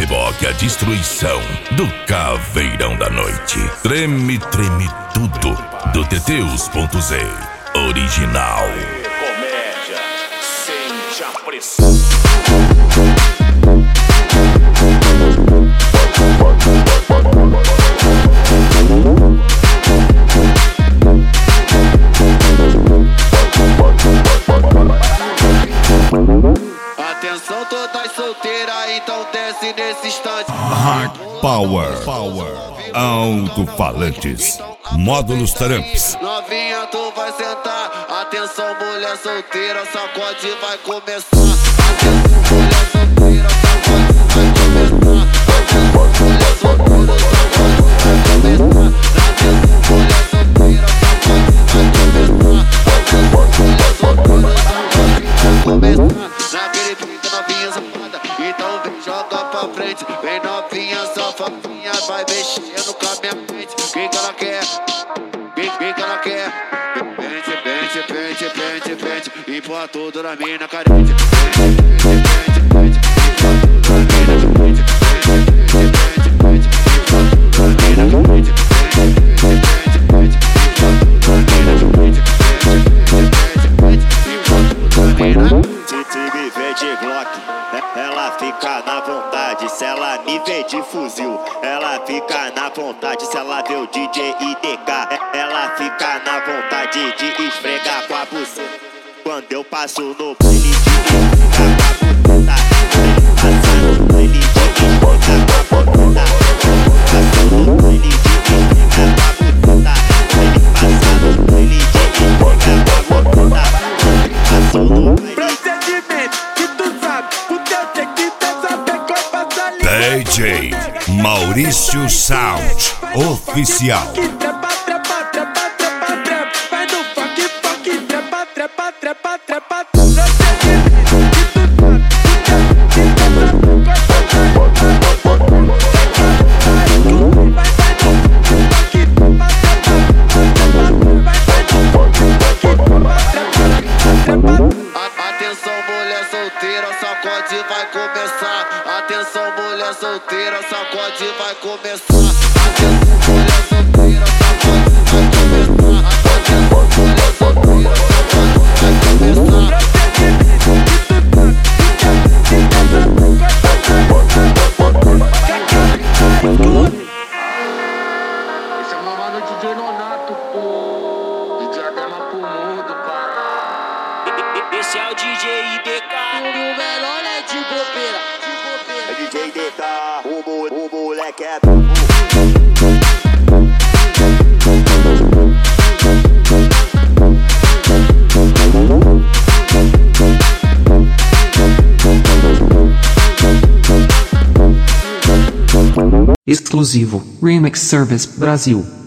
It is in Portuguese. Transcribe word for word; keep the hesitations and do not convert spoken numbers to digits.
reboque, a destruição do Caveirão da Noite. Treme, treme tudo do Teteus ponto Z. Original. Comédia, sente a pressão. Atenção todas solteiras, então desce nesse instante. Hard Power, Power. Alto-falantes, módulos Taramps. Novinha, tu vai sentar. Atenção, mulher solteira, sacode vai começar. Atenção, mulher solteira, sacode vai começar. Atenção, mulher solteira, sacode vai começar. Atenção, mulher solteira, sacode vai começar. Atenção, mulher solteira, sacode vai começar. Naquele pique, novinha safada, então vem joga pra frente. Vem novinha safadinha, vai mexendo com a minha mente. Quem que ela quer? Quem, quem que ela quer? Pente, pente, pente, pente, pente. E põe tudo na mina carente. Pente, pente, pente, pente. E põe tudo na mina carente. Pente, pente, pente. E põe tudo na mina carente. Pente, pente, pente. E põe tudo na mina carente. Pente, pente, pente. E põe tudo na mina carente. Se me vê de Glock, ela fica na vontade. Se ela me vê de fuzil, ela fica na vontade. Se ela vê o D J I D K, ela fica na vontade de esfregar com a buceta. Quando eu passo no baile de esfregar com a buceta, passar no baile de esfregar com a buceta, passar no baile de esfregar com a buceta, passar no baile de esfregar com a buceta, passar no baile. D J Maurício Sound Oficial. Vai no funk, funk, trepa, trepa, trepa, trepa. Atenção, mulher solteira, sacode vai começar. Atenção, mulher solteira, sacode vai começar. Atenção, mulher solteira, sacode vai começar. Atenção, mulher solteira, sacode vai começar. Esse é uma mano D J Nonato, pô. D J Adema pro mundo, cara. Esse é o D J I D K. O melhor é de bobeira, de bobeira. É D J D K, o, mo o moleque é Exclusivo Remix Service Brasil.